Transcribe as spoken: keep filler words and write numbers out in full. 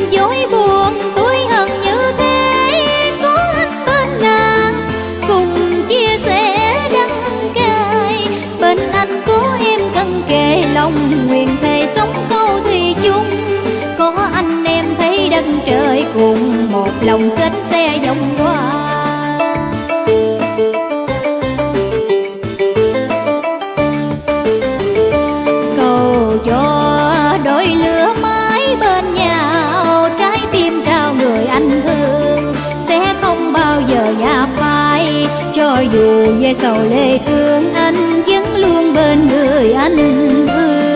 dối buồn tuổi hận như thế, có anh bên nàng cùng chia sẻ đắng cay. Bên anh có em cận kề lòng nguyện thề sống câu thủy chung, có anh em thấy đất trời cùng một lòng kết xe vòng qua. Cầu cho đôi lứa mãi bên nhau, trái tim trao người anh thương sẽ không bao giờ nhạt phai. Cho dù về sầu lệ thương, anh vẫn luôn bên người anh thương.